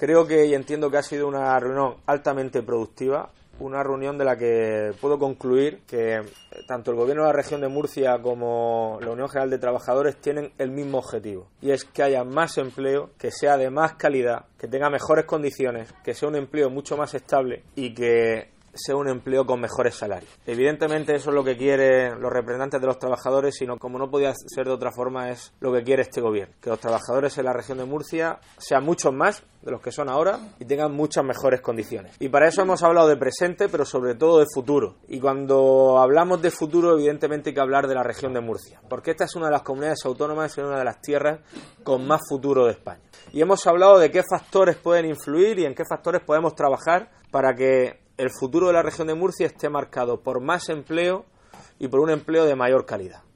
Creo que y entiendo que ha sido una reunión altamente productiva, una reunión de la que puedo concluir que tanto el Gobierno de la Región de Murcia como la Unión General de Trabajadores tienen el mismo objetivo, y es que haya más empleo, que sea de más calidad, que tenga mejores condiciones, que sea un empleo mucho más estable y que sea un empleo con mejores salarios. Evidentemente eso es lo que quieren los representantes de los trabajadores, sino como no podía ser de otra forma es lo que quiere este gobierno, que los trabajadores en la región de Murcia sean muchos más de los que son ahora y tengan muchas mejores condiciones. Y para eso hemos hablado de presente, pero sobre todo de futuro. Y cuando hablamos de futuro, evidentemente hay que hablar de la región de Murcia, porque esta es una de las comunidades autónomas y una de las tierras con más futuro de España. Y hemos hablado de qué factores pueden influir y en qué factores podemos trabajar para que el futuro de la región de Murcia esté marcado por más empleo y por un empleo de mayor calidad.